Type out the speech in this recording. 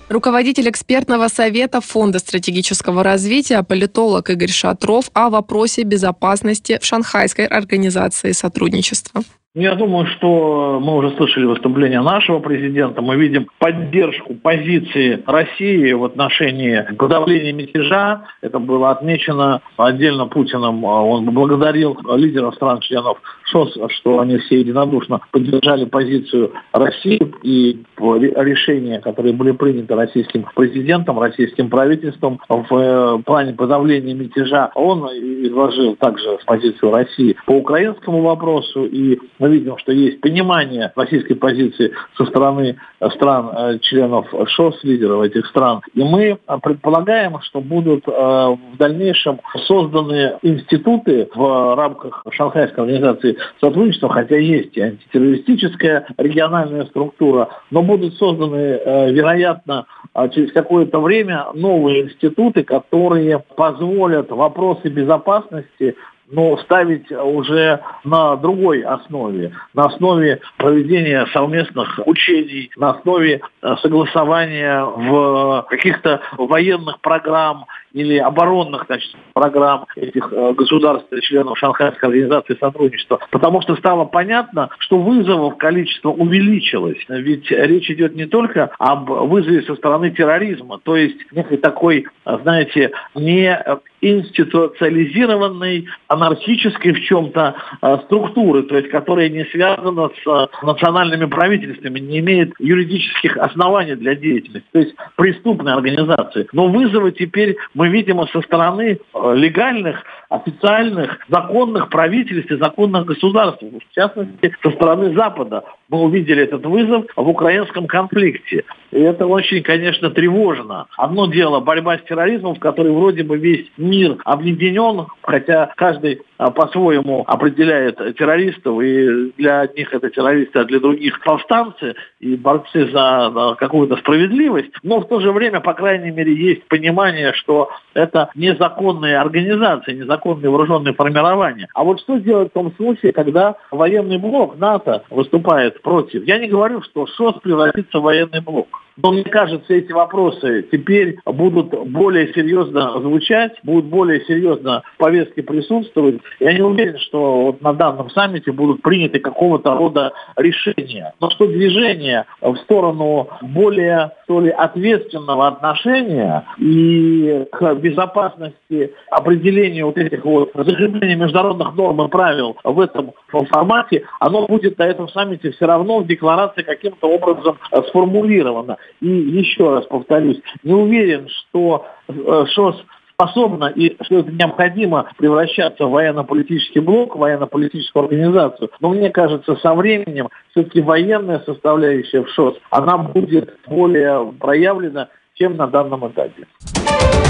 Руководитель экспертного совета Фонда стратегического развития, политолог Игорь Шатров о вопросе безопасности в Шанхайской организации сотрудничества. Я думаю, что мы уже слышали выступление нашего президента. Мы видим поддержку позиции России в отношении подавления мятежа. Это было отмечено отдельно Путиным. Он благодарил лидеров стран-членов ШОС, что они все единодушно поддержали позицию России и решения, которые были приняты российским президентом, российским правительством в плане подавления мятежа. Он изложил также позицию России по украинскому вопросу, и мы видим, что есть понимание российской позиции со стороны стран-членов ШОС, лидеров этих стран. И мы предполагаем, что будут в дальнейшем созданы институты в рамках Шанхайской организации сотрудничества, хотя есть и антитеррористическая региональная структура, но будут созданы, вероятно, через какое-то время новые институты, которые позволят вопросы безопасности ставить уже на другой основе, на основе проведения совместных учений, на основе согласования в каких-то военных программ или оборонных, программ этих государств, членов Шанхайской организации сотрудничества. Потому что стало понятно, что вызовов количество увеличилось. Ведь речь идет не только об вызове со стороны терроризма, то есть некой такой, не институциализированной, анархической в чем-то структуры, то есть которая не связана с национальными правительствами, не имеет юридических оснований для деятельности, то есть преступной организации. Но вызовы теперь мы видим со стороны легальных, официальных, законных правительств и законных государств, в частности, со стороны Запада. Мы увидели этот вызов в украинском конфликте. И это очень, конечно, тревожно. Одно дело борьба с терроризмом, в которой вроде бы весь мир объединен, хотя каждый по-своему определяет террористов, и для одних это террористы, а для других повстанцы и борцы за какую-то справедливость. Но в то же время, по крайней мере, есть понимание, что это незаконные организации, незаконные вооруженные формирования. А вот что делать в том случае, когда военный блок НАТО выступает против? Я не говорю, что ШОС превратится в военный блок. Но мне кажется, эти вопросы теперь будут более серьезно звучать, будут более серьезно в повестке присутствовать. Я не уверен, что вот на данном саммите будут приняты какого-то рода решения. Но что движение в сторону более, ответственного отношения и к безопасности, определению вот этих закрепления международных норм и правил в этом формате, оно будет на этом саммите все равно в декларации каким-то образом сформулировано. И еще раз повторюсь, не уверен, что ШОС способна и что это необходимо превращаться в военно-политический блок, военно-политическую организацию. Но мне кажется, со временем все-таки военная составляющая в ШОС, она будет более проявлена, чем на данном этапе.